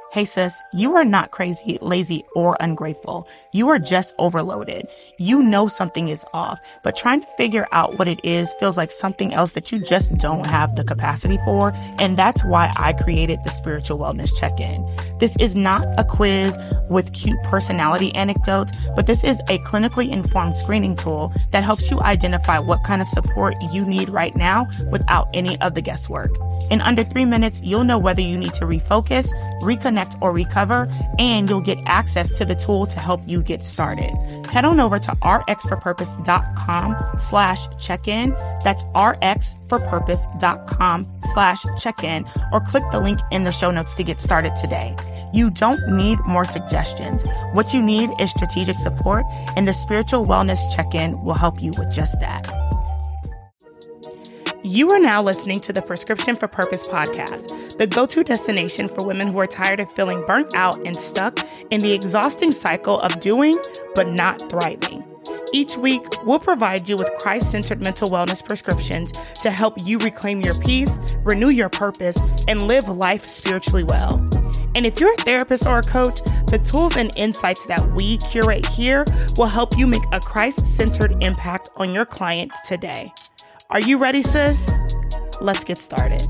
Hey sis, you are not crazy, lazy, or ungrateful. You are just overloaded. You know something is off, but trying to figure out what it is feels like something else that you just don't have the capacity for. And that's why I created the Spiritual Wellness Check-In. This is not a quiz with cute personality anecdotes, but this is a clinically informed screening tool that helps you identify what kind of support you need right now without any of the guesswork. In under 3 minutes, you'll know whether you need to refocus, reconnect, or recover, and you'll get access to the tool to help you get started. Head on over to rxforpurpose.com/check-in. That's rxforpurpose.com/check-in, or click the link in the show notes to get started today. You don't need more suggestions. What you need is strategic support, and the Spiritual Wellness Check-In will help you with just that. You are now listening to the Prescription for Purpose podcast, the go-to destination for women who are tired of feeling burnt out and stuck in the exhausting cycle of doing but not thriving. Each week, we'll provide you with Christ-centered mental wellness prescriptions to help you reclaim your peace, renew your purpose, and live life spiritually well. And if you're a therapist or a coach, the tools and insights that we curate here will help you make a Christ-centered impact on your clients today. Are you ready, sis? Let's get started.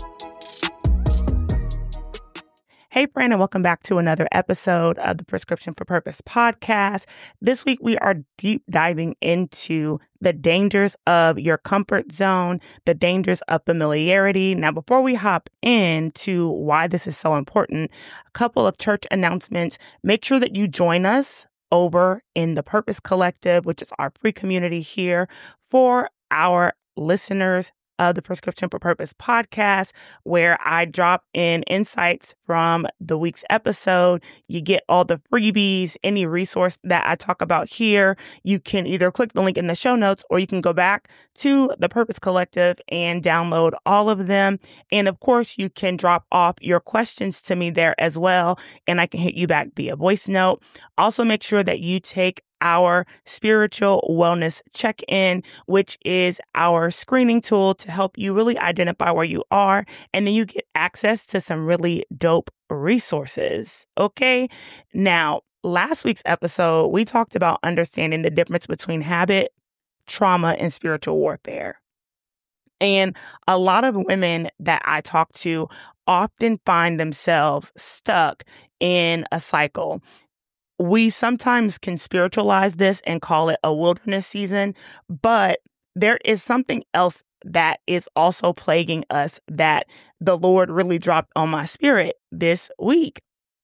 Hey, friend, and welcome back to another episode of the Prescription for Purpose podcast. This week, we are deep diving into the dangers of your comfort zone, the dangers of familiarity. Now, before we hop into why this is so important, a couple of church announcements. Make sure that you join us over in the Purpose Collective, which is our free community here for our listeners of the Prescription for Purpose podcast, where I drop in insights from the week's episode. You get all the freebies, any resource that I talk about here. You can either click the link in the show notes, or you can go back to the Purpose Collective and download all of them. And of course, you can drop off your questions to me there as well, and I can hit you back via voice note. Also, make sure that you take our Spiritual Wellness Check-In, which is our screening tool to help you really identify where you are. And then you get access to some really dope resources. Okay. Now, last week's episode, we talked about understanding the difference between habit, trauma, and spiritual warfare. And a lot of women that I talk to often find themselves stuck in a cycle. We sometimes can spiritualize this and call it a wilderness season, but there is something else that is also plaguing us that the Lord really dropped on my spirit this week.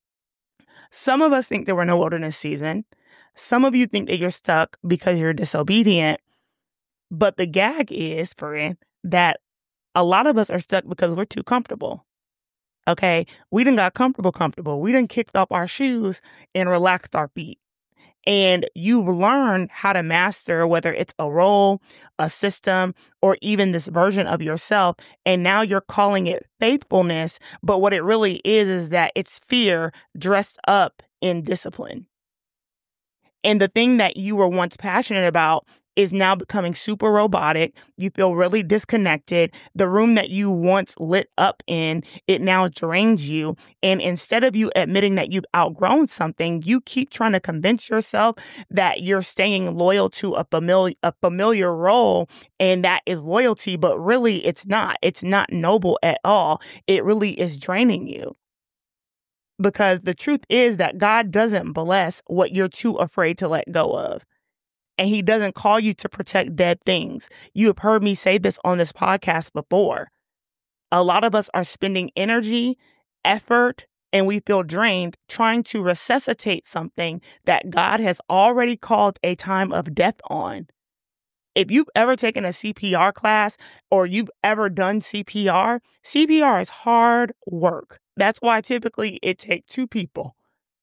Some of us think that we're in a wilderness season. Some of you think that you're stuck because you're disobedient. But the gag is, friend, that a lot of us are stuck because we're too comfortable. Okay, we done got comfortable. We done kicked off our shoes and relaxed our feet. And you've learned how to master, whether it's a role, a system, or even this version of yourself. And now you're calling it faithfulness. But what it really is that it's fear dressed up in discipline. And the thing that you were once passionate about is now becoming super robotic. You feel really disconnected. The room that you once lit up in, it now drains you. And instead of you admitting that you've outgrown something, you keep trying to convince yourself that you're staying loyal to a familiar role, and that is loyalty. But really, it's not. It's not noble at all. It really is draining you. Because the truth is that God doesn't bless what you're too afraid to let go of. And he doesn't call you to protect dead things. You have heard me say this on this podcast before. A lot of us are spending energy, effort, and we feel drained trying to resuscitate something that God has already called a time of death on. If you've ever taken a CPR class or you've ever done CPR, CPR is hard work. That's why typically it takes 2 people,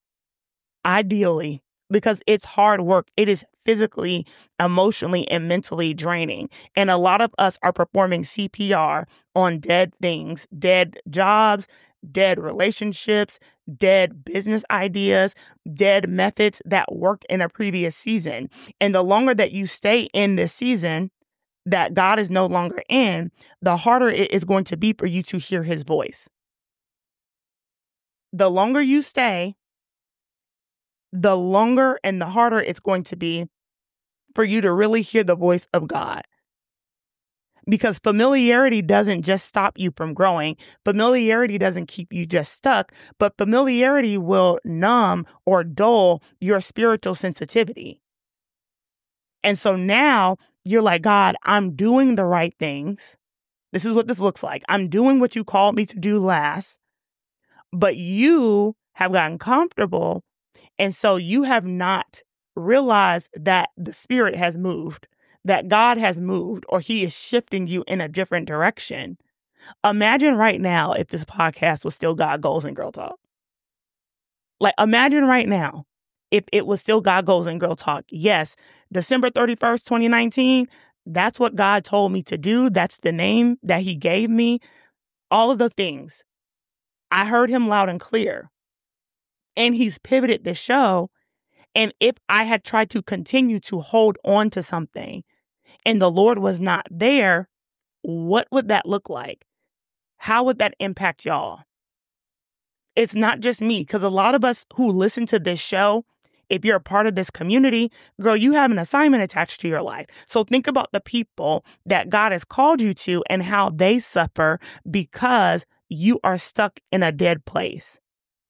ideally, because it's hard work. It is physically, emotionally, and mentally draining. And a lot of us are performing CPR on dead things, dead jobs, dead relationships, dead business ideas, dead methods that worked in a previous season. And the longer that you stay in this season that God is no longer in, the harder it is going to be for you to hear his voice. the longer you stay, the longer and the harder it's going to be for you to really hear the voice of God. Because familiarity doesn't just stop you from growing. Familiarity doesn't keep you just stuck, but familiarity will numb or dull your spiritual sensitivity. And so now you're like, God, I'm doing the right things. This is what this looks like. I'm doing what you called me to do last, but you have gotten comfortable. And so you have not realized that the Spirit has moved, that God has moved, or he is shifting you in a different direction. Imagine right now if this podcast was still God Goals and Girl Talk. Like, imagine right now if it was still God Goals and Girl Talk. Yes, December 31st, 2019, that's what God told me to do. That's the name that he gave me. All of the things. I heard him loud and clear. And he's pivoted the show. And if I had tried to continue to hold on to something and the Lord was not there, what would that look like? How would that impact y'all? It's not just me, because a lot of us who listen to this show, if you're a part of this community, girl, you have an assignment attached to your life. So think about the people that God has called you to and how they suffer because you are stuck in a dead place.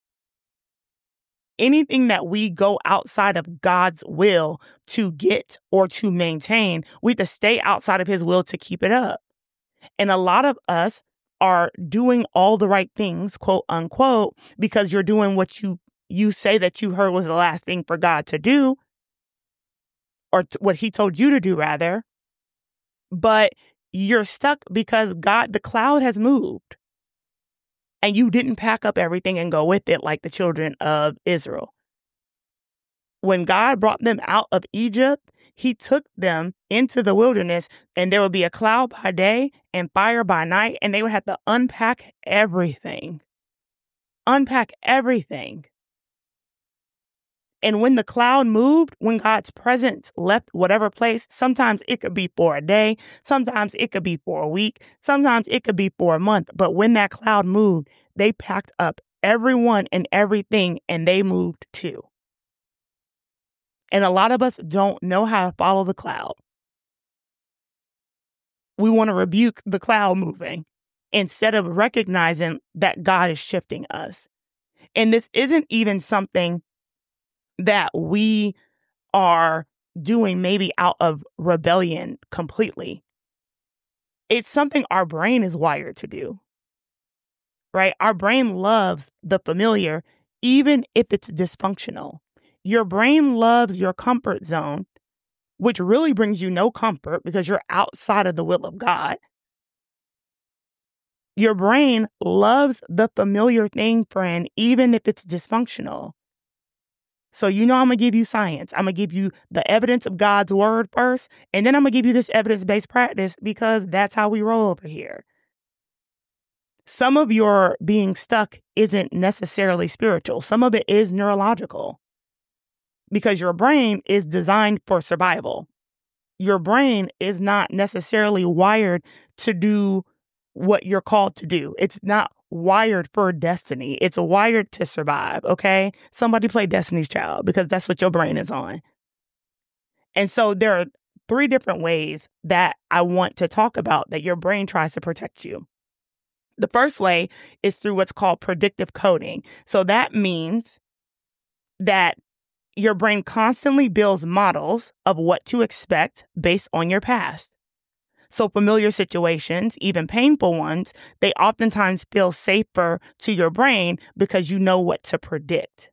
Anything that we go outside of God's will to get or to maintain, we have to stay outside of his will to keep it up. And a lot of us are doing all the right things, quote unquote, because you're doing what you say that you heard was the last thing for God to do, or what he told you to do, rather. But you're stuck because the cloud has moved. And you didn't pack up everything and go with it like the children of Israel. When God brought them out of Egypt, he took them into the wilderness, and there would be a cloud by day and fire by night, and they would have to unpack everything. Unpack everything. And when the cloud moved, when God's presence left whatever place, sometimes it could be for a day, sometimes it could be for a week, sometimes it could be for a month. But when that cloud moved, they packed up everyone and everything, and they moved too. And a lot of us don't know how to follow the cloud. We want to rebuke the cloud moving instead of recognizing that God is shifting us. And this isn't even something that we are doing maybe out of rebellion completely. It's something our brain is wired to do, right? Our brain loves the familiar, even if it's dysfunctional. Your brain loves your comfort zone, which really brings you no comfort because you're outside of the will of God. Your brain loves the familiar thing, friend, even if it's dysfunctional. So I'm going to give you science. I'm going to give you the evidence of God's word first, and then I'm going to give you this evidence-based practice because that's how we roll over here. Some of your being stuck isn't necessarily spiritual. Some of it is neurological because your brain is designed for survival. Your brain is not necessarily wired to do what you're called to do. It's not wired for destiny. It's wired to survive, okay? Somebody play Destiny's Child because that's what your brain is on. And so there are 3 different ways that I want to talk about that your brain tries to protect you. The first way is through what's called predictive coding. So that means that your brain constantly builds models of what to expect based on your past. So familiar situations, even painful ones, they oftentimes feel safer to your brain because you know what to predict.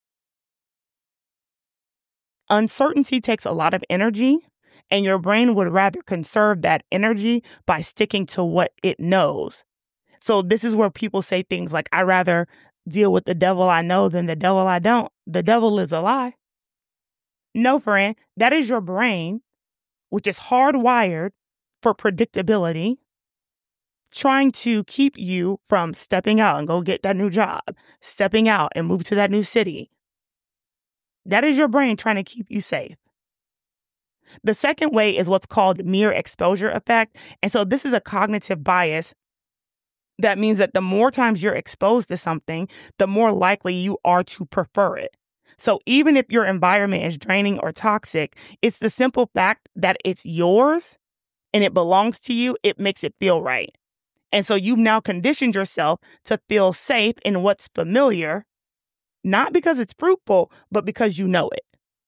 Uncertainty takes a lot of energy, and your brain would rather conserve that energy by sticking to what it knows. So this is where people say things like, I'd rather deal with the devil I know than the devil I don't. The devil is a lie. No, friend, that is your brain, which is hardwired for predictability, trying to keep you from stepping out and go get that new job, stepping out and move to that new city. That is your brain trying to keep you safe. The second way is what's called mere exposure effect. And so this is a cognitive bias That means that the more times you're exposed to something, the more likely you are to prefer it. So even if your environment is draining or toxic, it's the simple fact that it's yours and it belongs to you. It makes it feel right. And so you've now conditioned yourself to feel safe in what's familiar, not because it's fruitful, but because you know it.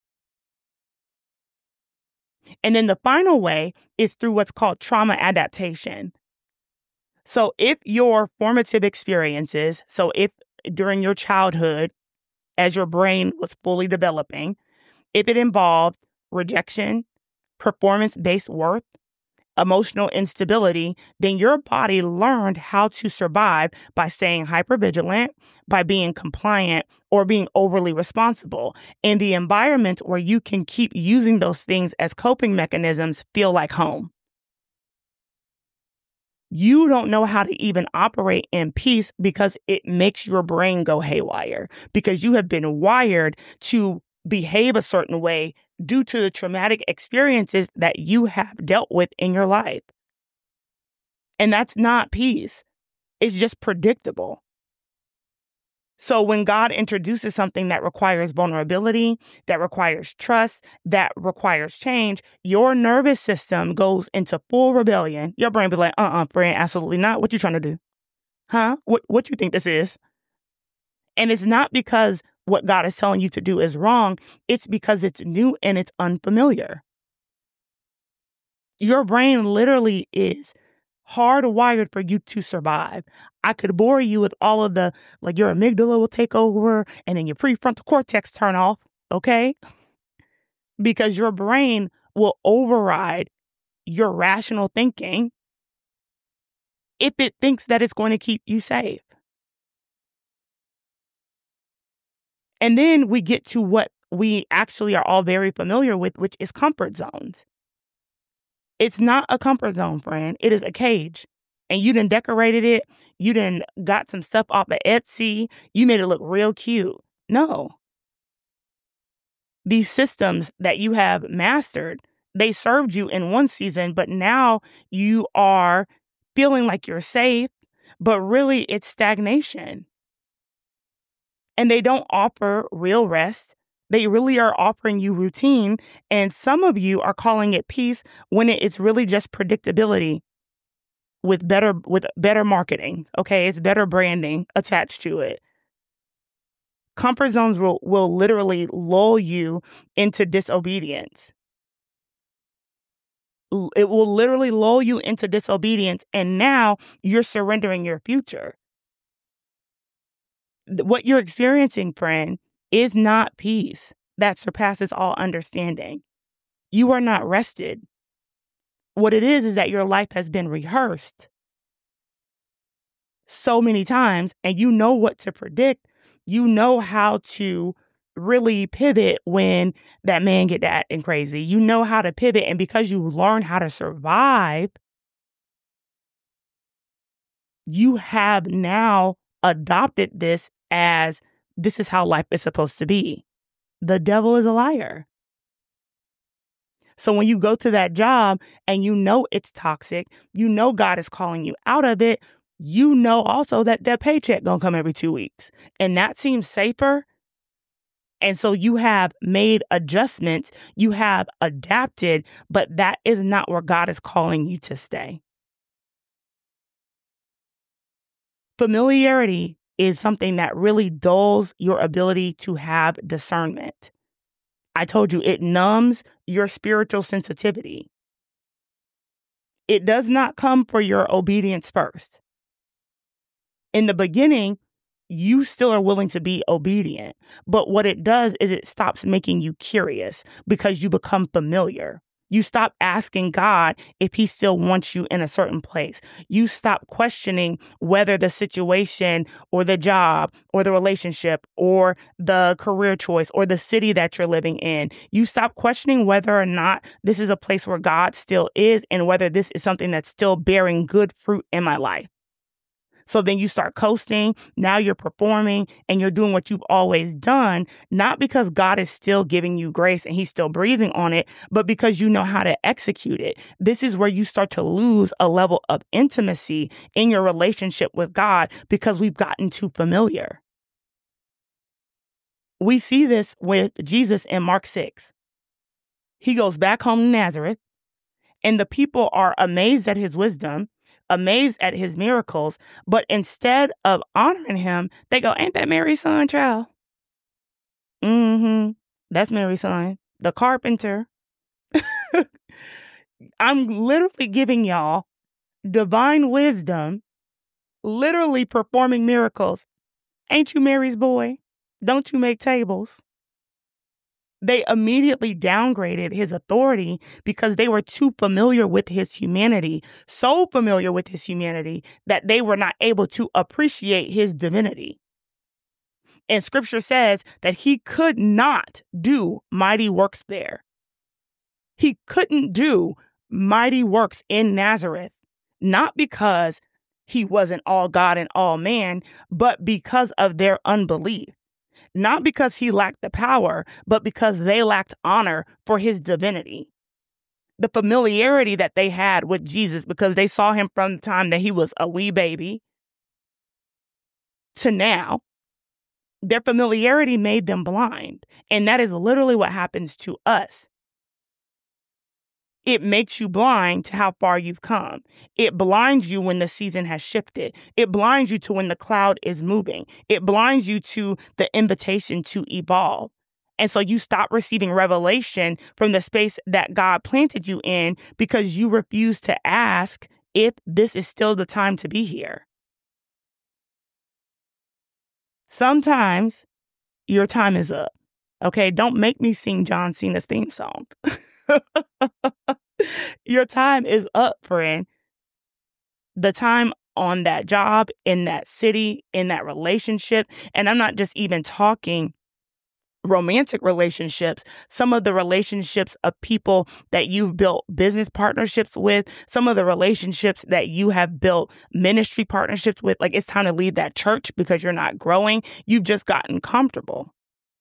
And then the final way is through what's called trauma adaptation. So if your formative experiences, so if during your childhood, as your brain was fully developing, if it involved rejection, performance-based worth, emotional instability, then your body learned how to survive by staying hypervigilant, by being compliant, or being overly responsible. And the environment where you can keep using those things as coping mechanisms feel like home. You don't know how to even operate in peace because it makes your brain go haywire, because you have been wired to behave a certain way due to the traumatic experiences that you have dealt with in your life. And that's not peace. It's just predictable. So when God introduces something that requires vulnerability, that requires trust, that requires change, your nervous system goes into full rebellion. Your brain be like, friend, absolutely not. What you trying to do? Huh? What you think this is? And it's not because what God is telling you to do is wrong. It's because it's new and it's unfamiliar. Your brain literally is hardwired for you to survive. I could bore you with all of the, like your amygdala will take over and then your prefrontal cortex turn off, okay? Because your brain will override your rational thinking if it thinks that it's going to keep you safe. And then we get to what we actually are all very familiar with, which is comfort zones. It's not a comfort zone, friend. It is a cage. And you done decorated it. You done got some stuff off of Etsy. You made it look real cute. No. These systems that you have mastered, they served you in one season, but now you are feeling like you're safe, but really it's stagnation. And they don't offer real rest. They really are offering you routine. And some of you are calling it peace when it's really just predictability with better marketing. Okay, it's better branding attached to it. Comfort zones will literally lull you into disobedience. It will literally lull you into disobedience. And now you're surrendering your future. What you're experiencing, friend, is not peace that surpasses all understanding. You are not rested. What it is that your life has been rehearsed so many times, and you know what to predict. You know how to really pivot when that man get that and crazy. You know how to pivot, and because you learn how to survive, you have now adopted this as this is how life is supposed to be. The devil is a liar. So when you go to that job and you know it's toxic, you know God is calling you out of it, you know also that paycheck gonna come every 2 weeks. And that seems safer. And so you have made adjustments, you have adapted, but that is not where God is calling you to stay. Familiarity is something that really dulls your ability to have discernment. I told you it numbs your spiritual sensitivity. It does not come for your obedience first. In the beginning, you still are willing to be obedient. But what it does is it stops making you curious because you become familiar. You stop asking God if he still wants you in a certain place. You stop questioning whether the situation or the job or the relationship or the career choice or the city that you're living in. You stop questioning whether or not this is a place where God still is and whether this is something that's still bearing good fruit in my life. So then you start coasting. Now you're performing and you're doing what you've always done, not because God is still giving you grace and he's still breathing on it, but because you know how to execute it. This is where you start to lose a level of intimacy in your relationship with God because we've gotten too familiar. We see this with Jesus in Mark 6. He goes back home to Nazareth, and the people are amazed at his wisdom, amazed at his miracles, but instead of honoring him, they go, "Ain't that Mary's son, child?" Mm-hmm. That's Mary's son, the carpenter. I'm literally giving y'all divine wisdom, literally performing miracles. Ain't you Mary's boy? Don't you make tables? They immediately downgraded his authority because they were too familiar with his humanity, so familiar with his humanity that they were not able to appreciate his divinity. And scripture says that he could not do mighty works there. He couldn't do mighty works in Nazareth, not because he wasn't all God and all man, but because of their unbelief. Not because he lacked the power, but because they lacked honor for his divinity. The familiarity that they had with Jesus because they saw him from the time that he was a wee baby to now, their familiarity made them blind. And that is literally what happens to us. It makes you blind to how far you've come. It blinds you when the season has shifted. It blinds you to when the cloud is moving. It blinds you to the invitation to evolve. And so you stop receiving revelation from the space that God planted you in because you refuse to ask if this is still the time to be here. Sometimes your time is up. Okay, don't make me sing John Cena's theme song. Your time is up, friend. The time on that job, in that city, in that relationship. And I'm not just even talking romantic relationships, some of the relationships of people that you've built business partnerships with, some of the relationships that you have built ministry partnerships with. Like, it's time to leave that church because you're not growing. You've just gotten comfortable.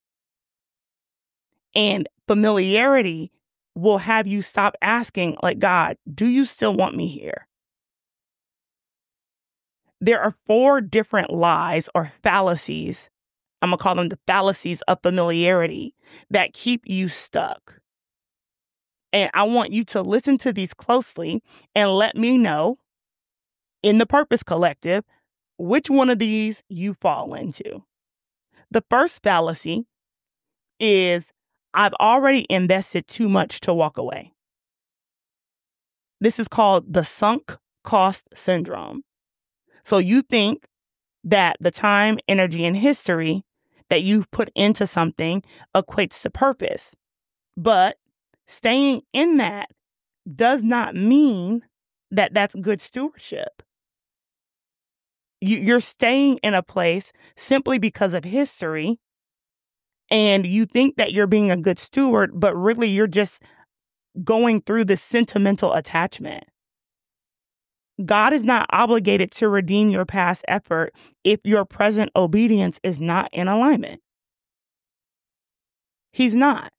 And familiarity will have you stop asking, like, God, do you still want me here? There are 4 different lies or fallacies. I'm going to call them the fallacies of familiarity that keep you stuck. And I want you to listen to these closely and let me know in the Purpose Collective which one of these you fall into. The first fallacy is, I've already invested too much to walk away. This is called the sunk cost syndrome. So you think that the time, energy, and history that you've put into something equates to purpose. But staying in that does not mean that that's good stewardship. You're staying in a place simply because of history, and you think that you're being a good steward, but really you're just going through this sentimental attachment. God is not obligated to redeem your past effort if your present obedience is not in alignment. He's not.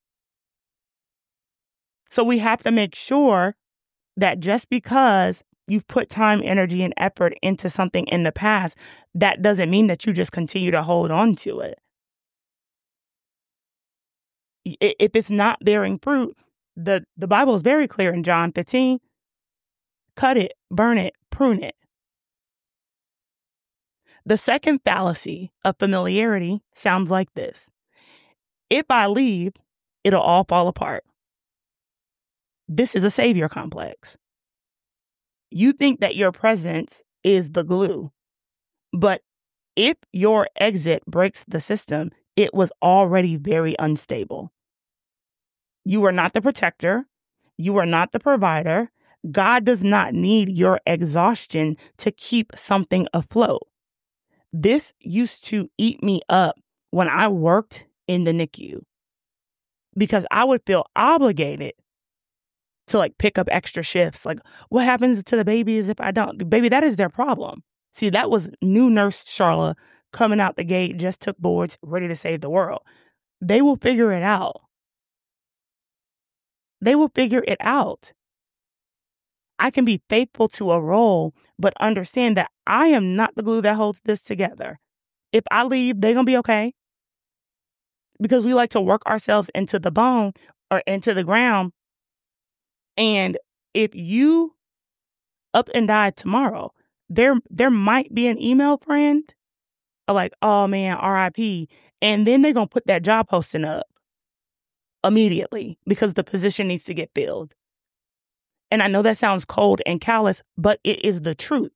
So we have to make sure that just because you've put time, energy, and effort into something in the past, that doesn't mean that you just continue to hold on to it. If it's not bearing fruit, the Bible is very clear in John 15. Cut it, burn it, prune it. The second fallacy of familiarity sounds like this. If I leave, it'll all fall apart. This is a savior complex. You think that your presence is the glue, but if your exit breaks the system, it was already very unstable. You are not the protector. You are not the provider. God does not need your exhaustion to keep something afloat. This used to eat me up when I worked in the NICU because I would feel obligated to pick up extra shifts. Like, what happens to the babies if I don't? Baby, that is their problem. See, that was new nurse Charla coming out the gate, just took boards, ready to save the world. They will figure it out. They will figure it out. I can be faithful to a role, but understand that I am not the glue that holds this together. If I leave, they're going to be okay. Because we like to work ourselves into the bone or into the ground. And if you up and die tomorrow, there might be an email friend like, oh man, RIP. And then they're going to put that job posting up immediately because the position needs to get filled. And I know that sounds cold and callous, but it is the truth.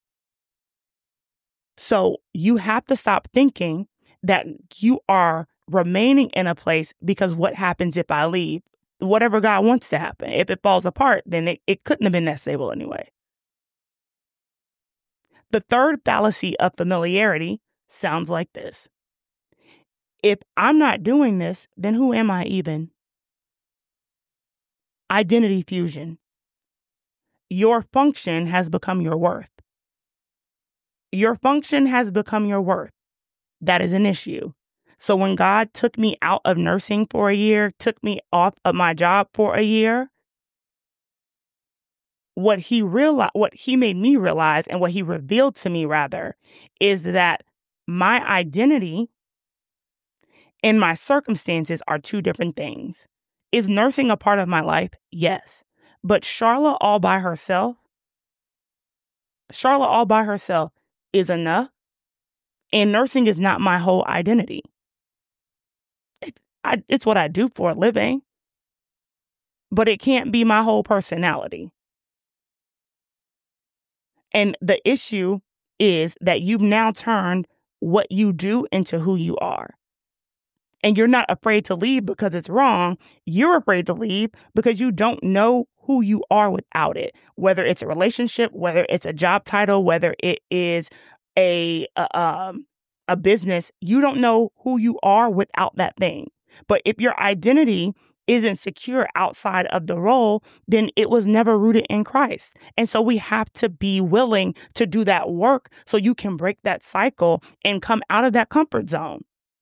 So you have to stop thinking that you are remaining in a place because what happens if I leave? Whatever God wants to happen. If it falls apart, then it couldn't have been that stable anyway. The third fallacy of familiarity sounds like this. If I'm not doing this, then who am I even? Identity fusion. Your function has become your worth. Your function has become your worth. That is an issue. So when God took me out of nursing for a year, took me off of my job for a year, what he made me realize and what he revealed to me rather is that my identity and my circumstances are two different things. Is nursing a part of my life? Yes. But Charla all by herself is enough. And nursing is not my whole identity. It's what I do for a living. But it can't be my whole personality. And the issue is that you've now turned what you do into who you are. And you're not afraid to leave because it's wrong. You're afraid to leave because you don't know who you are without it. Whether it's a relationship, whether it's a job title, whether it is a business, you don't know who you are without that thing. But if your identity isn't secure outside of the role, then it was never rooted in Christ. And so we have to be willing to do that work so you can break that cycle and come out of that comfort zone.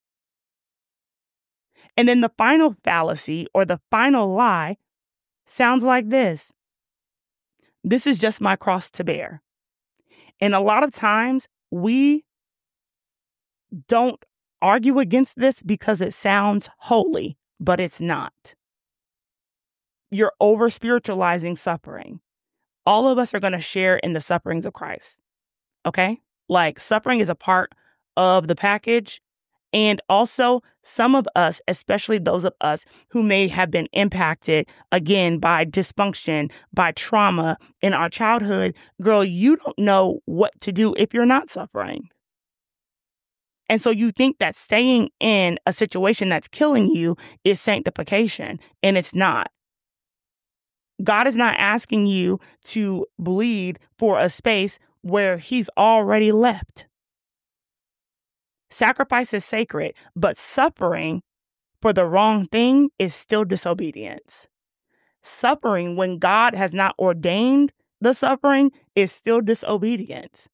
And then the final fallacy or the final lie sounds like this. This is just my cross to bear. And a lot of times we don't argue against this because it sounds holy, but it's not. You're over spiritualizing suffering. All of us are going to share in the sufferings of Christ. Okay? Like suffering is a part of the package. And also some of us, especially those of us who may have been impacted again by dysfunction, by trauma in our childhood, girl, you don't know what to do if you're not suffering. And so you think that staying in a situation that's killing you is sanctification, and it's not. God is not asking you to bleed for a space where he's already left. Sacrifice is sacred, but suffering for the wrong thing is still disobedience. Suffering when God has not ordained the suffering is still disobedience.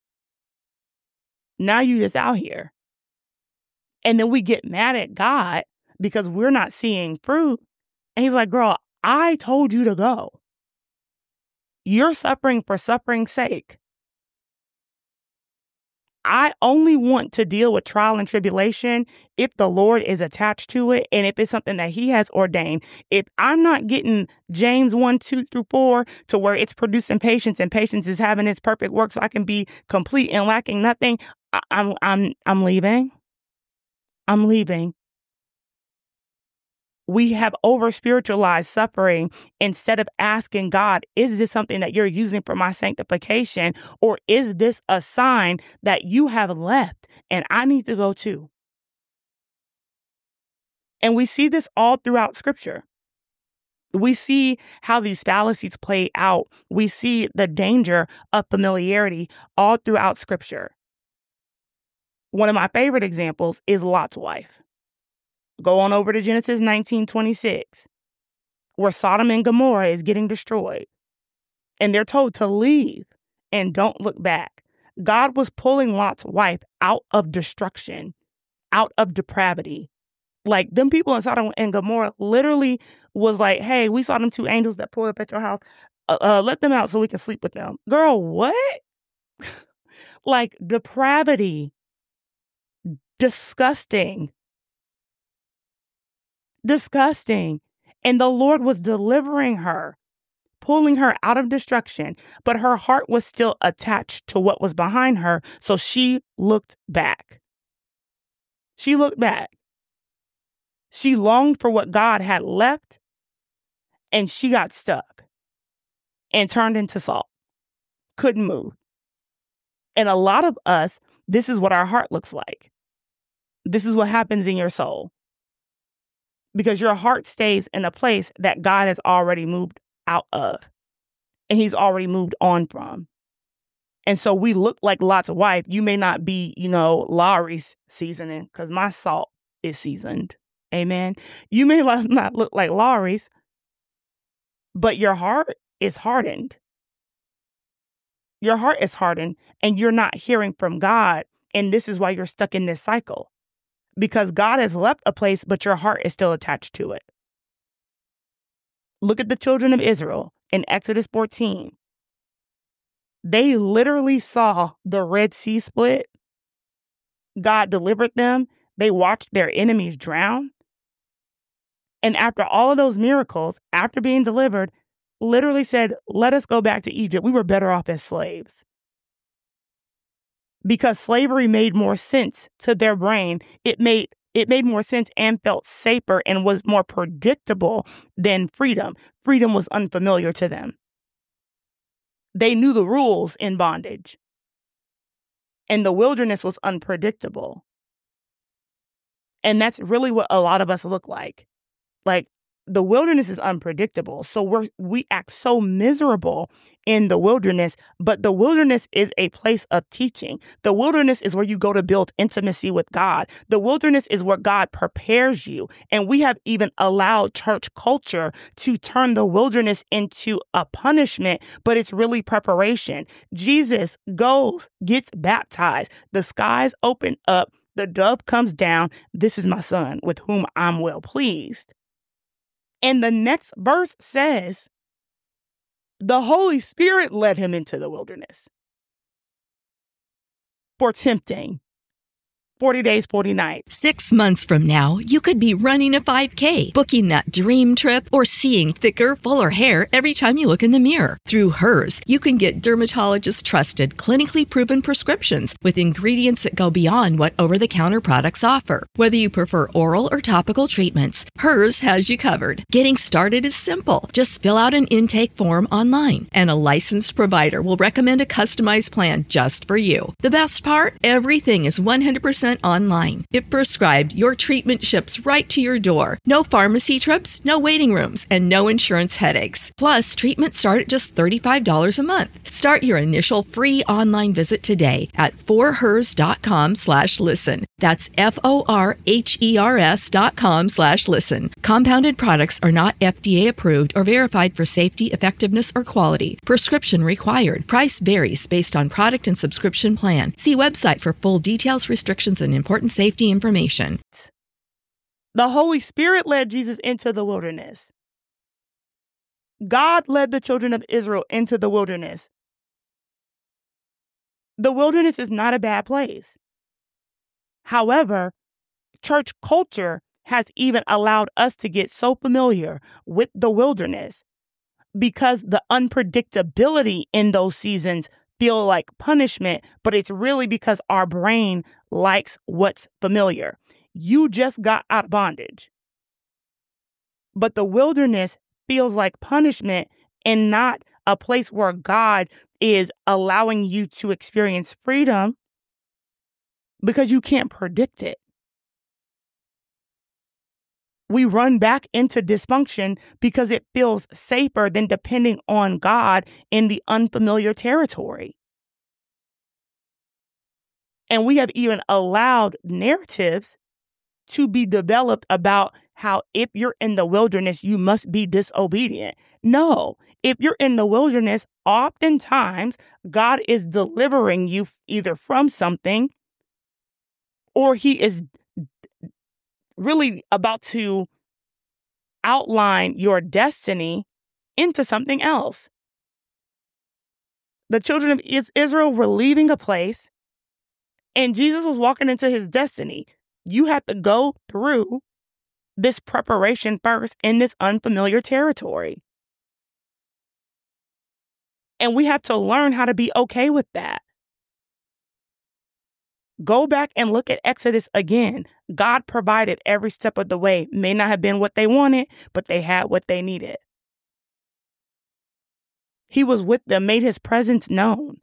Now you just out here. And then we get mad at God because we're not seeing fruit. And he's like, girl, I told you to go. You're suffering for suffering's sake. I only want to deal with trial and tribulation if the Lord is attached to it and if it's something that he has ordained. If I'm not getting James 1:2-4 to where it's producing patience and patience is having its perfect work so I can be complete and lacking nothing, I'm leaving. I'm leaving. We have over spiritualized suffering instead of asking God, is this something that you're using for my sanctification? Or is this a sign that you have left and I need to go too? And we see this all throughout scripture. We see how these fallacies play out. We see the danger of familiarity all throughout scripture. One of my favorite examples is Lot's wife. Go on over to Genesis 19:26, where Sodom and Gomorrah is getting destroyed. And they're told to leave and don't look back. God was pulling Lot's wife out of destruction, out of depravity. Like, them people in Sodom and Gomorrah literally was like, hey, we saw them two angels that pulled up at your house. Let them out so we can sleep with them. Girl, what? Like, depravity. Disgusting. Disgusting. And the Lord was delivering her, pulling her out of destruction, but her heart was still attached to what was behind her. So she looked back. She looked back. She longed for what God had left, and she got stuck and turned into salt. Couldn't move. And a lot of us, this is what our heart looks like. This is what happens in your soul. Because your heart stays in a place that God has already moved out of, and he's already moved on from. And so we look like Lot's wife. You may not be, Lawry's seasoning, because my salt is seasoned. Amen. You may not look like Lawry's, but your heart is hardened. Your heart is hardened, and you're not hearing from God. And this is why you're stuck in this cycle. Because God has left a place, but your heart is still attached to it. Look at the children of Israel in Exodus 14. They literally saw the Red Sea split. God delivered them. They watched their enemies drown. And after all of those miracles, after being delivered, literally said, let us go back to Egypt. We were better off as slaves. Because slavery made more sense to their brain. It made more sense and felt safer and was more predictable than freedom. Freedom was unfamiliar to them. They knew the rules in bondage. And the wilderness was unpredictable. And that's really what a lot of us look like. Like, the wilderness is unpredictable. So we act so miserable in the wilderness, but the wilderness is a place of teaching. The wilderness is where you go to build intimacy with God. The wilderness is where God prepares you. And we have even allowed church culture to turn the wilderness into a punishment, but it's really preparation. Jesus goes, gets baptized. The skies open up. The dove comes down. This is my son with whom I'm well pleased. And the next verse says, the Holy Spirit led him into the wilderness for tempting. 40 days, 40 nights. 6 months from now, you could be running a 5K, booking that dream trip, or seeing thicker, fuller hair every time you look in the mirror. Through Hers, you can get dermatologist-trusted, clinically proven prescriptions with ingredients that go beyond what over-the-counter products offer. Whether you prefer oral or topical treatments, Hers has you covered. Getting started is simple. Just fill out an intake form online, and a licensed provider will recommend a customized plan just for you. The best part? Everything is 100% online. If prescribed, your treatment ships right to your door. No pharmacy trips, no waiting rooms, and no insurance headaches. Plus, treatments start at just $35 a month. Start your initial free online visit today at forhers.com/listen. That's FORHERS.com/listen. Compounded products are not FDA approved or verified for safety, effectiveness, or quality. Prescription required. Price varies based on product and subscription plan. See website for full details, restrictions, and important safety information. The Holy Spirit led Jesus into the wilderness. God led the children of Israel into the wilderness. The wilderness is not a bad place. However, church culture has even allowed us to get so familiar with the wilderness because the unpredictability in those seasons feel like punishment, but it's really because our brain likes what's familiar. You just got out of bondage. But the wilderness feels like punishment and not a place where God is allowing you to experience freedom because you can't predict it. We run back into dysfunction because it feels safer than depending on God in the unfamiliar territory. And we have even allowed narratives to be developed about how if you're in the wilderness, you must be disobedient. No. If you're in the wilderness, oftentimes God is delivering you either from something or he is really about to outline your destiny into something else. The children of Israel were leaving a place and Jesus was walking into his destiny. You have to go through this preparation first in this unfamiliar territory. And we have to learn how to be okay with that. Go back and look at Exodus again. God provided every step of the way. May not have been what they wanted, but they had what they needed. He was with them, made his presence known.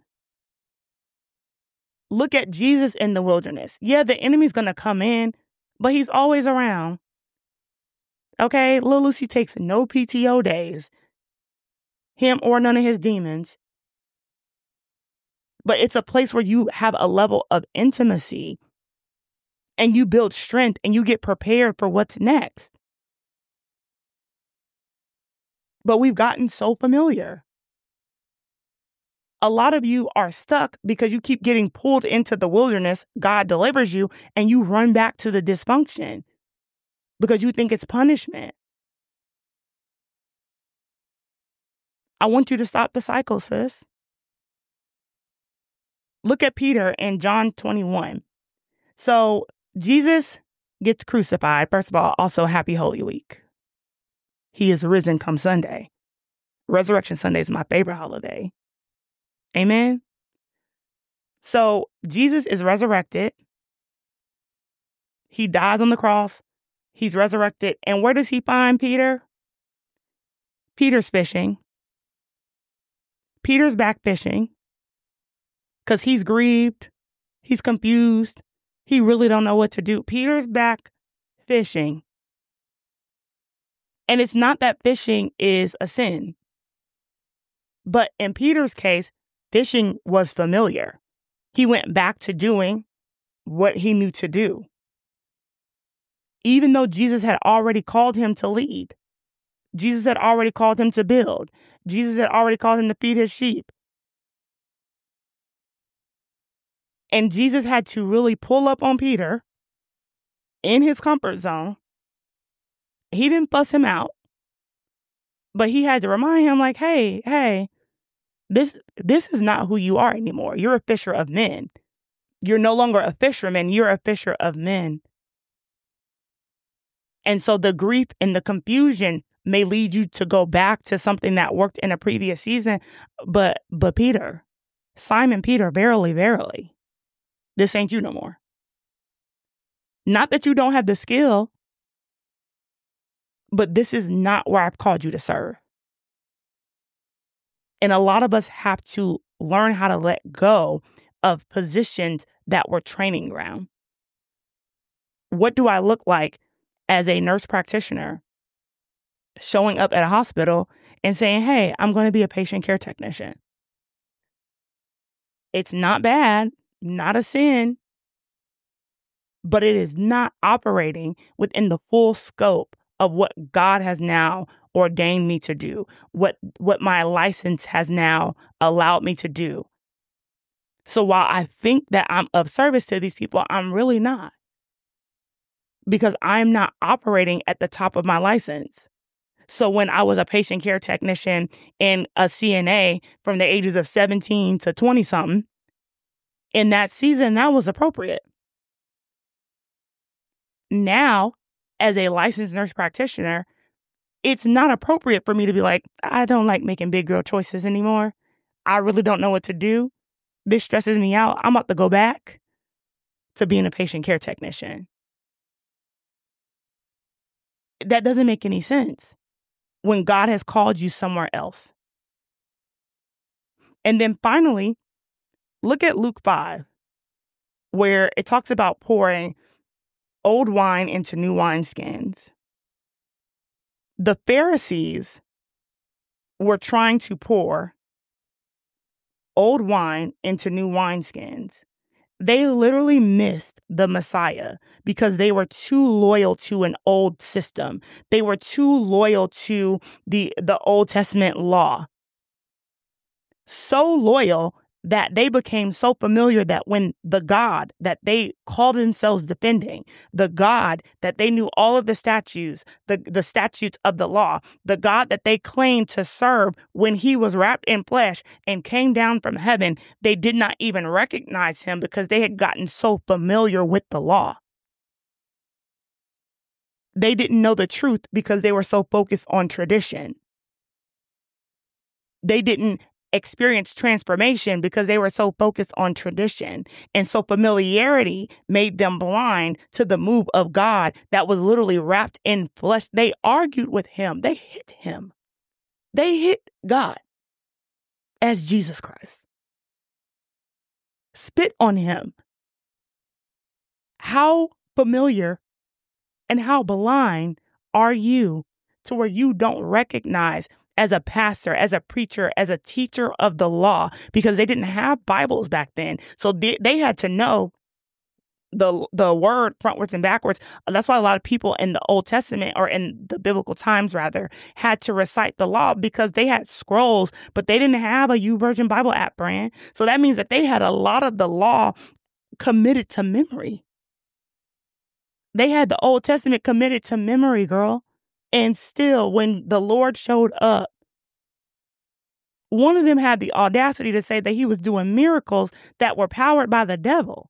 Look at Jesus in the wilderness. Yeah, the enemy's going to come in, but he's always around. Okay, Lil Lucy takes no PTO days. Him or none of his demons. But it's a place where you have a level of intimacy and you build strength and you get prepared for what's next. But we've gotten so familiar. A lot of you are stuck because you keep getting pulled into the wilderness. God delivers you and you run back to the dysfunction because you think it's punishment. I want you to stop the cycle, sis. Look at Peter in John 21. So Jesus gets crucified. First of all, also happy Holy Week. He is risen come Sunday. Resurrection Sunday is my favorite holiday. Amen. So Jesus is resurrected. He dies on the cross. He's resurrected. And where does he find Peter? Peter's fishing. Peter's back fishing because he's grieved. He's confused. He really don't know what to do. Peter's back fishing. And it's not that fishing is a sin. But in Peter's case, fishing was familiar. He went back to doing what he knew to do. Even though Jesus had already called him to lead. Jesus had already called him to build. Jesus had already called him to feed his sheep. And Jesus had to really pull up on Peter in his comfort zone. He didn't fuss him out. But he had to remind him like, hey, this is not who you are anymore. You're a fisher of men. You're no longer a fisherman. You're a fisher of men. And so the grief and the confusion may lead you to go back to something that worked in a previous season. But Peter, Simon Peter, verily, verily, this ain't you no more. Not that you don't have the skill, but this is not where I've called you to serve. And a lot of us have to learn how to let go of positions that were training ground. What do I look like as a nurse practitioner showing up at a hospital and saying, hey, I'm going to be a patient care technician? It's not bad, not a sin, but it is not operating within the full scope of what God has now ordained me to do, what my license has now allowed me to do. So while I think that I'm of service to these people, I'm really not. Because I'm not operating at the top of my license. So when I was a patient care technician and a CNA from the ages of 17 to 20-something, in that season, that was appropriate. Now, as a licensed nurse practitioner, it's not appropriate for me to be like, I don't like making big girl choices anymore. I really don't know what to do. This stresses me out. I'm about to go back to being a patient care technician. That doesn't make any sense when God has called you somewhere else. And then finally, look at Luke 5, where it talks about pouring old wine into new wineskins. The Pharisees were trying to pour old wine into new wineskins. They literally missed the Messiah because they were too loyal to an old system. They were too loyal to the Old Testament law. So loyal that they became so familiar that when the God that they called themselves defending, the God that they knew all of the statutes, the statutes of the law, the God that they claimed to serve when he was wrapped in flesh and came down from heaven, they did not even recognize him because they had gotten so familiar with the law. They didn't know the truth because they were so focused on tradition. They didn't experience transformation because they were so focused on tradition. And so familiarity made them blind to the move of God that was literally wrapped in flesh. They argued with him. They hit him. They hit God as Jesus Christ. Spit on him. How familiar and how blind are you to where you don't recognize as a pastor, as a preacher, as a teacher of the law, because they didn't have Bibles back then. So they had to know the word frontwards and backwards. That's why a lot of people in the Old Testament, or in the biblical times rather, had to recite the law because they had scrolls, but they didn't have a YouVersion Bible app, brand. So that means that they had a lot of the law committed to memory. They had the Old Testament committed to memory, girl. And still, when the Lord showed up, one of them had the audacity to say that he was doing miracles that were powered by the devil.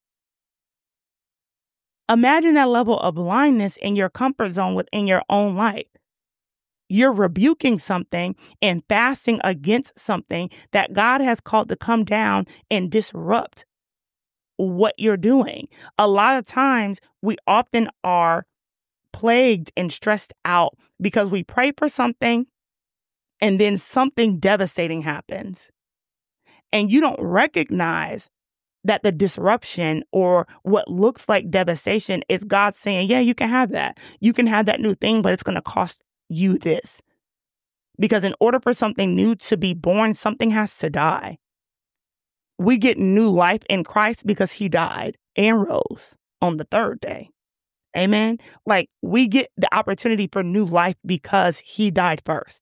Imagine that level of blindness in your comfort zone within your own life. You're rebuking something and fasting against something that God has called to come down and disrupt what you're doing. A lot of times, we often are plagued and stressed out because we pray for something and then something devastating happens. And you don't recognize that the disruption or what looks like devastation is God saying, yeah, you can have that. You can have that new thing, but it's going to cost you this. Because in order for something new to be born, something has to die. We get new life in Christ because he died and rose on the third day. Amen. Like, we get the opportunity for new life because he died first.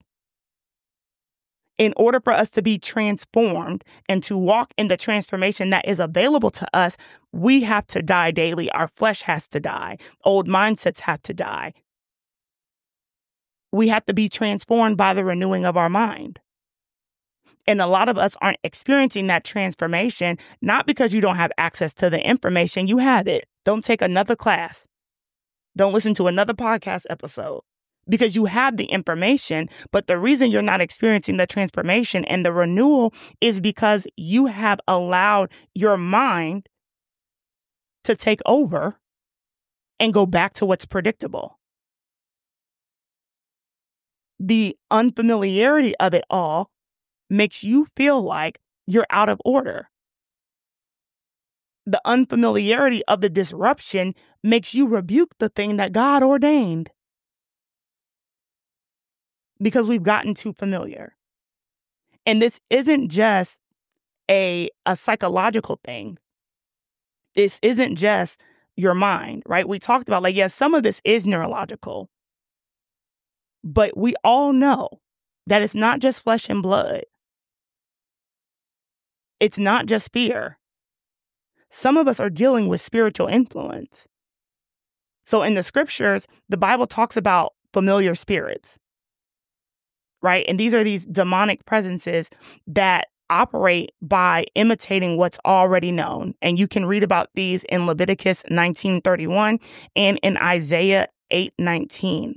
In order for us to be transformed and to walk in the transformation that is available to us, we have to die daily. Our flesh has to die. Old mindsets have to die. We have to be transformed by the renewing of our mind. And a lot of us aren't experiencing that transformation, not because you don't have access to the information. You have it. Don't take another class. Don't listen to another podcast episode, because you have the information. But the reason you're not experiencing the transformation and the renewal is because you have allowed your mind to take over and go back to what's predictable. The unfamiliarity of it all makes you feel like you're out of order. The unfamiliarity of the disruption makes you rebuke the thing that God ordained, because we've gotten too familiar. And this isn't just a psychological thing. This isn't just your mind, right? We talked about, like, yes, some of this is neurological, but we all know that it's not just flesh and blood. It's not just fear. Some of us are dealing with spiritual influence. So in the scriptures, the Bible talks about familiar spirits, right? And these are these demonic presences that operate by imitating what's already known. And you can read about these in Leviticus 19:31 and in Isaiah 8:19.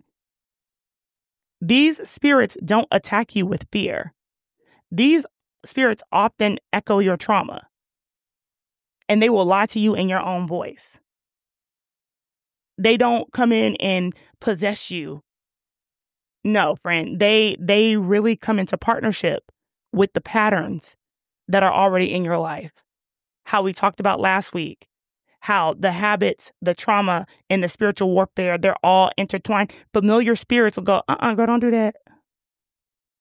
These spirits don't attack you with fear. These spirits often echo your trauma, and they will lie to you in your own voice. They don't come in and possess you. No, friend, they really come into partnership with the patterns that are already in your life. How we talked about last week, how the habits, the trauma, and the spiritual warfare, they're all intertwined. Familiar spirits will go, girl, don't do that.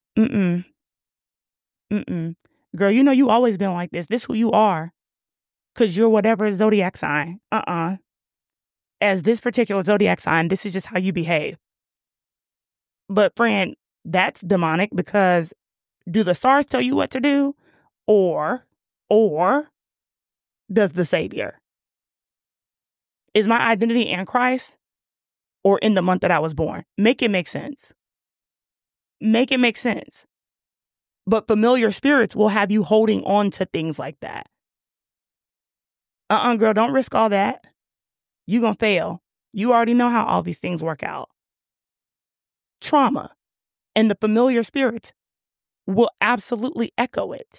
Mm-mm. Girl, you know you always been like this. This is who you are. because you're whatever zodiac sign. As this particular zodiac sign, this is just how you behave. But friend, that's demonic, because do the stars tell you what to do? Or does the Savior? Is my identity in Christ or in the month that I was born? Make it make sense. Make it make sense. But familiar spirits will have you holding on to things like that. Girl, don't risk all that. You're going to fail. You already know how all these things work out. Trauma and the familiar spirits will absolutely echo it.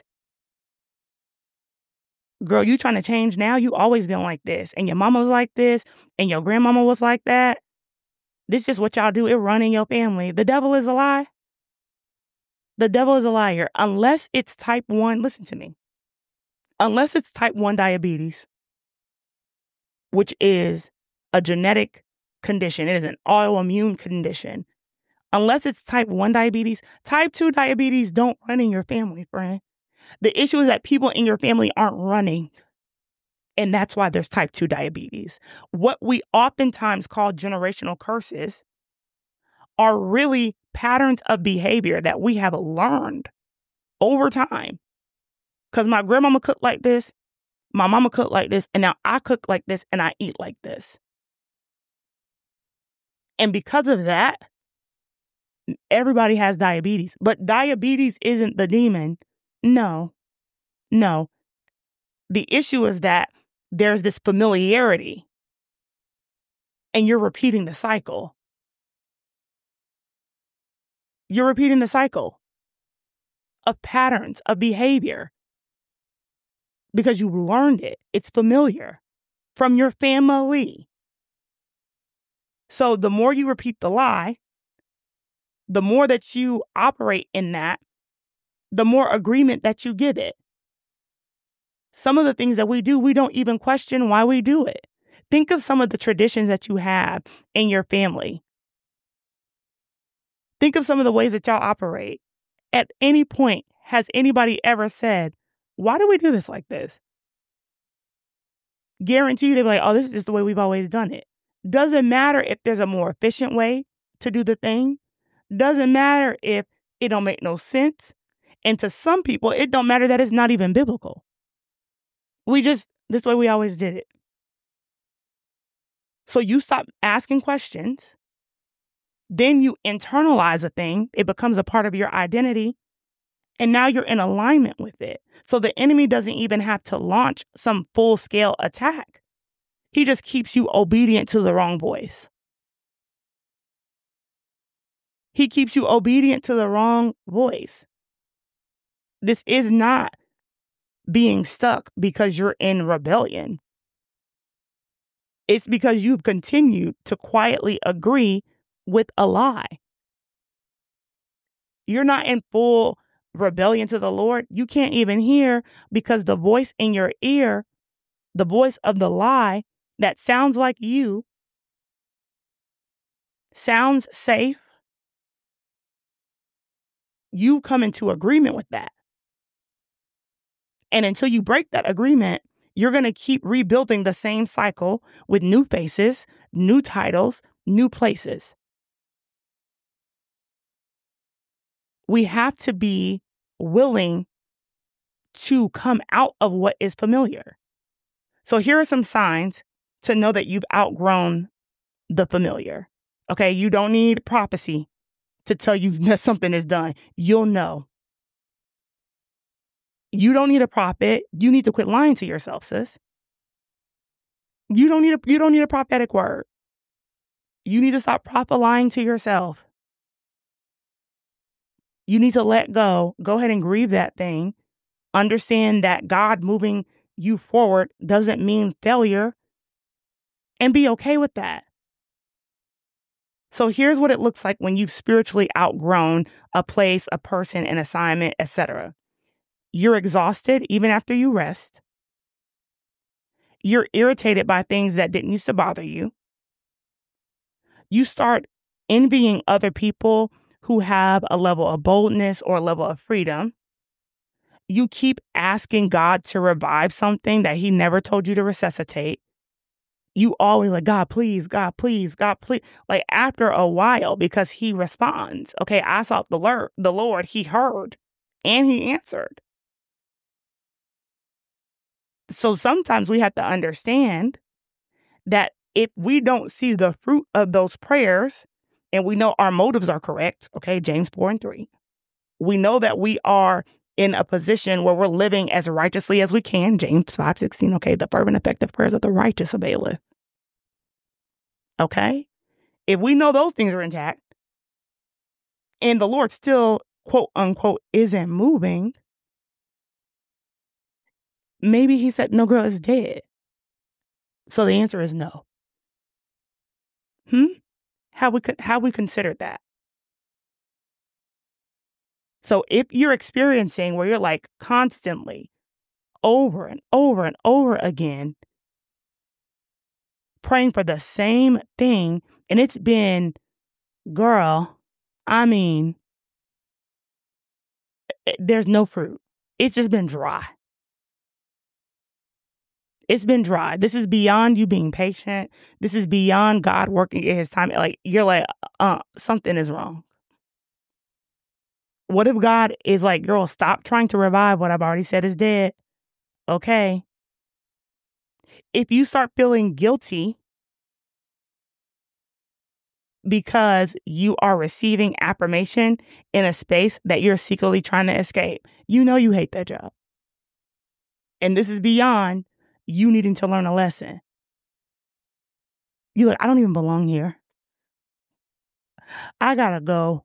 Girl, you trying to change now? You always been like this. And your mama was like this. And your grandmama was like that. This is what y'all do. It run in your family. The devil is a lie. The devil is a liar. Unless it's type 1, listen to me. Unless it's type 1 diabetes, which is a genetic condition. It is an autoimmune condition. Unless it's type 1 diabetes, type 2 diabetes don't run in your family, friend. The issue is that people in your family aren't running. And that's why there's type 2 diabetes. What we oftentimes call generational curses are really patterns of behavior that we have learned over time. Because my grandmama cooked like this, my mama cooked like this, and now I cook like this and I eat like this. And because of that, everybody has diabetes. But diabetes isn't the demon. No. The issue is that there's this familiarity and you're repeating the cycle. You're repeating the cycle of patterns of behavior because you learned it. It's familiar from your family. So the more you repeat the lie, the more that you operate in that, the more agreement that you give it. Some of the things that we do, we don't even question why we do it. Think of some of the traditions that you have in your family. Think of some of the ways that y'all operate. At any point, has anybody ever said, why do we do this like this? Guarantee you they'll be like, oh, this is just the way we've always done it. Doesn't matter if there's a more efficient way to do the thing. Doesn't matter if it don't make no sense. And to some people, it don't matter that it's not even biblical. This way we always did it. So you stop asking questions. Then you internalize a thing. It becomes a part of your identity. And now you're in alignment with it. So the enemy doesn't even have to launch some full-scale attack. He just keeps you obedient to the wrong voice. He keeps you obedient to the wrong voice. This is not being stuck because you're in rebellion. It's because you've continued to quietly agree with a lie. You're not in full rebellion to the Lord. You can't even hear because the voice in your ear, the voice of the lie that sounds like you, sounds safe. You come into agreement with that. And until you break that agreement, you're going to keep rebuilding the same cycle with new faces, new titles, new places. We have to be willing to come out of what is familiar. So here are some signs to know that you've outgrown the familiar. Okay, you don't need prophecy to tell you that something is done. You'll know. You don't need a prophet. You need to quit lying to yourself, sis. You don't need a prophetic word. You need to stop lying to yourself. You need to let go. Go ahead and grieve that thing. Understand that God moving you forward doesn't mean failure. And be okay with that. So here's what it looks like when you've spiritually outgrown a place, a person, an assignment, etc. You're exhausted even after you rest. You're irritated by things that didn't used to bother you. You start envying other people who have a level of boldness or a level of freedom. You keep asking God to revive something that he never told you to resuscitate. You always like, God, please, God, please, God, please. Like after a while, because he responds. Okay, I sought the Lord, he heard and he answered. So sometimes we have to understand that if we don't see the fruit of those prayers and we know our motives are correct, okay, James 4:3, we know that we are in a position where we're living as righteously as we can, James 5:16, okay, the fervent effective prayers of the righteous availeth. Okay? If we know those things are intact and the Lord still, quote unquote, isn't moving, maybe he said, no, girl, it's dead. So the answer is no. How we considered that? So if you're experiencing where you're like constantly over and over and over again praying for the same thing, and it's been, girl, I mean, there's no fruit. It's just been dry. It's been dry. This is beyond you being patient. This is beyond God working in his time. Like, you're like, something is wrong. What if God is like, girl, stop trying to revive what I've already said is dead? Okay. If you start feeling guilty because you are receiving affirmation in a space that you're secretly trying to escape, you know you hate that job. And this is beyond you needing to learn a lesson. You're like, I don't even belong here. I gotta go.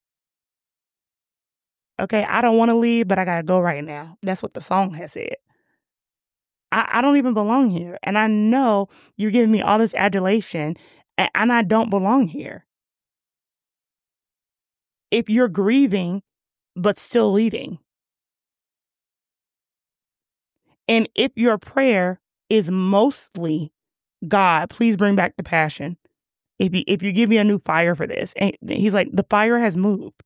Okay, I don't want to leave, but I gotta go right now. That's what the song has said. I don't even belong here. And I know you're giving me all this adulation, and I don't belong here. If you're grieving, but still leading. And if your prayer is mostly, God, please bring back the passion. If you give me a new fire for this. And he's like, the fire has moved.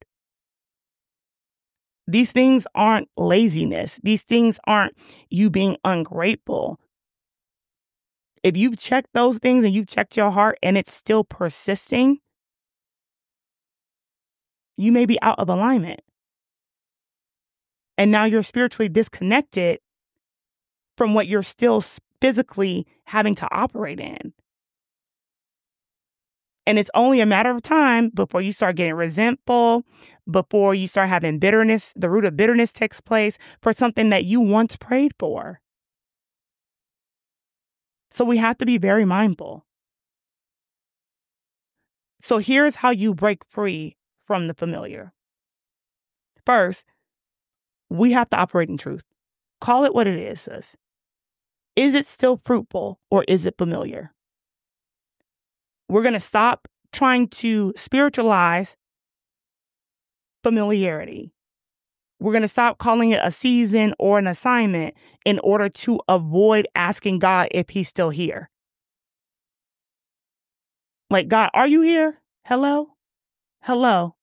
These things aren't laziness. These things aren't you being ungrateful. If you've checked those things and you've checked your heart and it's still persisting, you may be out of alignment. And now you're spiritually disconnected from what you're still physically having to operate in. And it's only a matter of time before you start getting resentful, before you start having bitterness. The root of bitterness takes place for something that you once prayed for. So we have to be very mindful. So here's how you break free from the familiar. First, we have to operate in truth. Call it what it is, sis. Is it still fruitful or is it familiar? We're going to stop trying to spiritualize familiarity. We're going to stop calling it a season or an assignment in order to avoid asking God if he's still here. Like, God, are you here? Hello? Hello?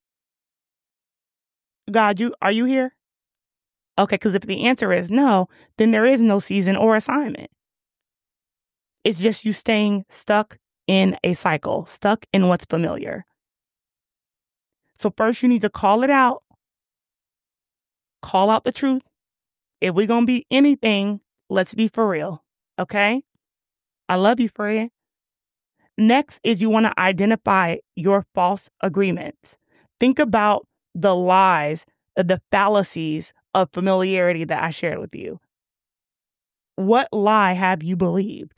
God, are you here? Okay, because if the answer is no, then there is no season or assignment. It's just you staying stuck in a cycle, stuck in what's familiar. So first you need to call it out. Call out the truth. If we're going to be anything, let's be for real. Okay? I love you, friend. Next is you want to identify your false agreements. Think about the lies, the fallacies of familiarity that I shared with you. What lie have you believed?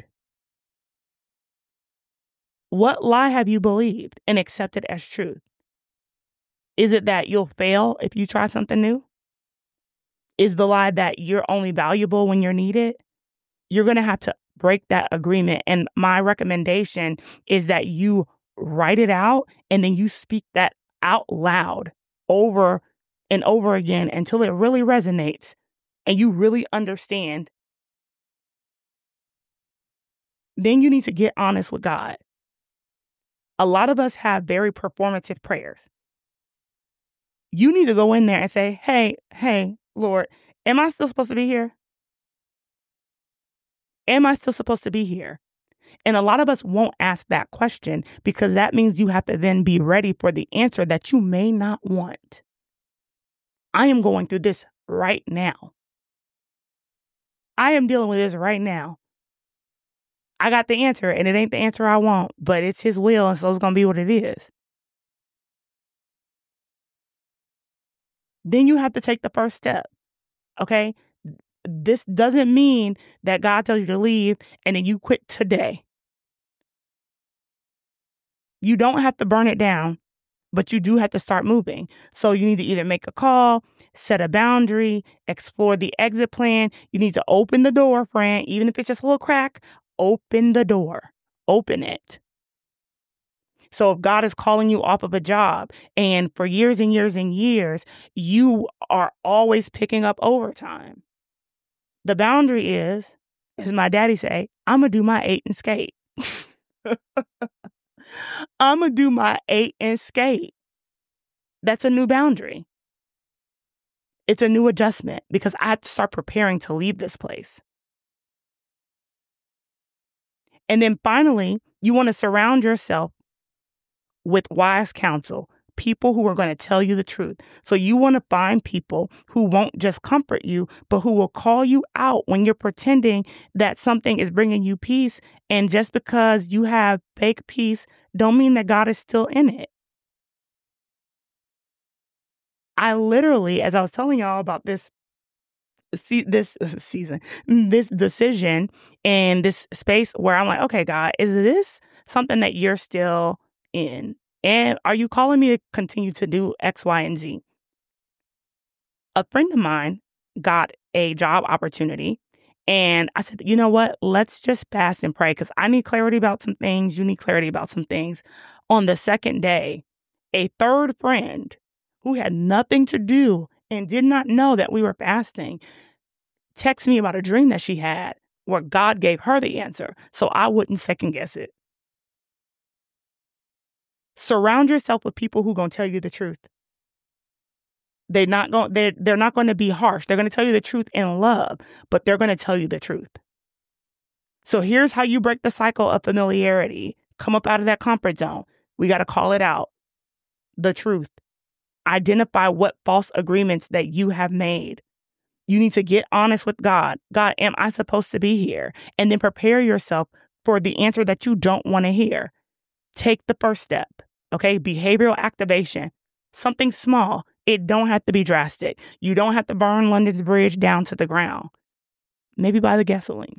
What lie have you believed and accepted as truth? Is it that you'll fail if you try something new? Is the lie that you're only valuable when you're needed? You're going to have to break that agreement. And my recommendation is that you write it out and then you speak that out loud over and over again until it really resonates and you really understand. Then you need to get honest with God. A lot of us have very performative prayers. You need to go in there and say, hey, Lord, Am I still supposed to be here? Am I still supposed to be here? And a lot of us won't ask that question because that means you have to then be ready for the answer that you may not want. I am going through this right now. I am dealing with this right now. I got the answer and it ain't the answer I want, but it's his will. And so it's going to be what it is. Then you have to take the first step. Okay. This doesn't mean that God tells you to leave and then you quit today. You don't have to burn it down, but you do have to start moving. So you need to either make a call, set a boundary, explore the exit plan. You need to open the door, friend, even if it's just a little crack. Open the door. Open it. So if God is calling you off of a job and for years and years and years, you are always picking up overtime. The boundary is, as my daddy say, I'm going to do my 8 and skate. I'm going to do my 8 and skate. That's a new boundary. It's a new adjustment because I have to start preparing to leave this place. And then finally, you want to surround yourself with wise counsel, people who are going to tell you the truth. So you want to find people who won't just comfort you, but who will call you out when you're pretending that something is bringing you peace. And just because you have fake peace, don't mean that God is still in it. I literally, as I was telling y'all about this decision and this space where I'm like, okay, God, is this something that you're still in? And are you calling me to continue to do X, Y, and Z? A friend of mine got a job opportunity. And I said, you know what? Let's just fast and pray because I need clarity about some things. You need clarity about some things. On the second day, a third friend who had nothing to do and did not know that we were fasting texted me about a dream that she had where God gave her the answer. So I wouldn't second guess it. Surround yourself with people who are going to tell you the truth. They're not going to be harsh. They're going to tell you the truth in love, but they're going to tell you the truth. So here's how you break the cycle of familiarity. Come up out of that comfort zone. We got to call it out. The truth. Identify what false agreements that you have made. You need to get honest with God. God, am I supposed to be here? And then prepare yourself for the answer that you don't want to hear. Take the first step. Okay, behavioral activation, something small. It don't have to be drastic. You don't have to burn London's Bridge down to the ground. Maybe buy the gasoline.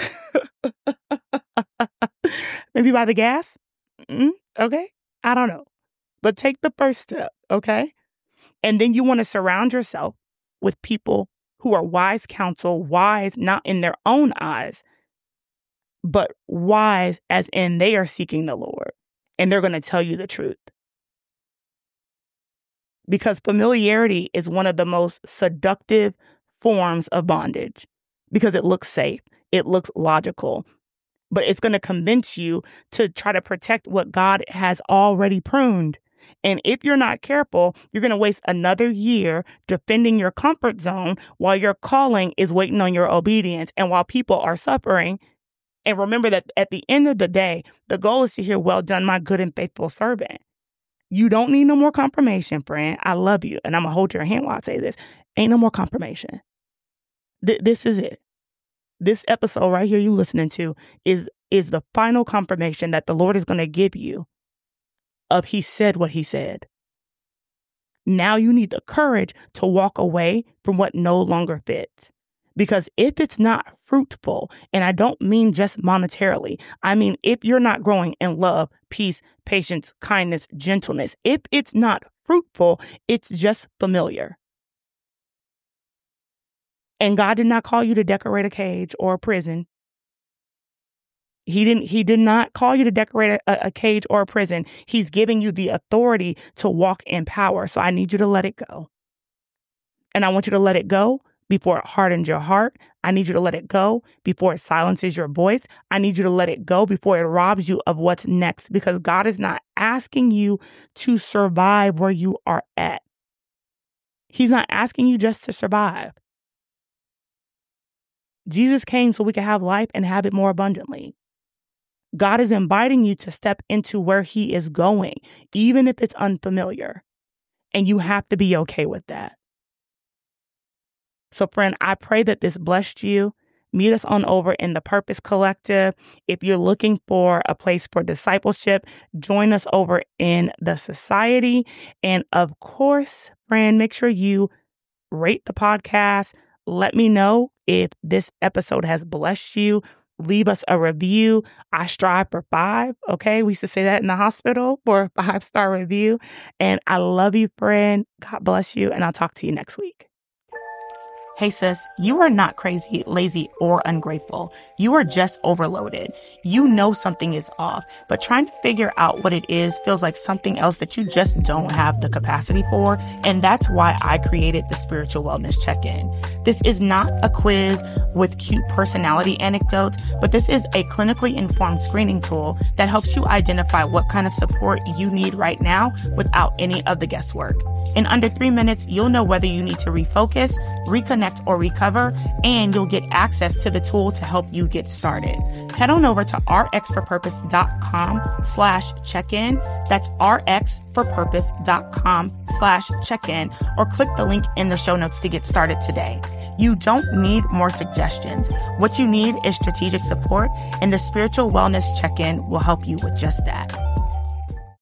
Maybe buy the gas. Okay, I don't know. But take the first step, okay? And then you want to surround yourself with people who are wise counsel, wise not in their own eyes, but wise as in they are seeking the Lord. And they're going to tell you the truth. Because familiarity is one of the most seductive forms of bondage because it looks safe. It looks logical. But it's going to convince you to try to protect what God has already pruned. And if you're not careful, you're going to waste another year defending your comfort zone while your calling is waiting on your obedience and while people are suffering. And remember that at the end of the day, the goal is to hear, well done, my good and faithful servant. You don't need no more confirmation, friend. I love you. And I'm going to hold your hand while I say this. Ain't no more confirmation. This is it. This episode right here you listening to is the final confirmation that the Lord is going to give you of he said what he said. Now you need the courage to walk away from what no longer fits. Because if it's not fruitful, and I don't mean just monetarily, I mean if you're not growing in love, peace, patience, kindness, gentleness, if it's not fruitful, it's just familiar. And God did not call you to decorate a cage or a prison. He did not call you to decorate a cage or a prison. He's giving you the authority to walk in power. So I need you to let it go. And I want you to let it go before it hardens your heart. I need you to let it go before it silences your voice. I need you to let it go before it robs you of what's next, because God is not asking you to survive where you are at. He's not asking you just to survive. Jesus came so we could have life and have it more abundantly. God is inviting you to step into where he is going, even if it's unfamiliar. And you have to be okay with that. So friend, I pray that this blessed you. Meet us on over in the Purpose Collective. If you're looking for a place for discipleship, join us over in the society. And of course, friend, make sure you rate the podcast. Let me know if this episode has blessed you. Leave us a review. I strive for 5. Okay. We used to say that in the hospital for a 5-star review. And I love you, friend. God bless you. And I'll talk to you next week. Hey sis, you are not crazy, lazy, or ungrateful. You are just overloaded. You know something is off, but trying to figure out what it is feels like something else that you just don't have the capacity for. And that's why I created the Spiritual Wellness Check-In. This is not a quiz with cute personality anecdotes, but this is a clinically informed screening tool that helps you identify what kind of support you need right now without any of the guesswork. In under 3 minutes, you'll know whether you need to refocus, reconnect, or recover, and you'll get access to the tool to help you get started. Head on over to rxforpurpose.com/check-in. That's rxforpurpose.com/check-in, or click the link in the show notes to get started today. You don't need more suggestions. What you need is strategic support, and the Spiritual Wellness Check-In will help you with just that.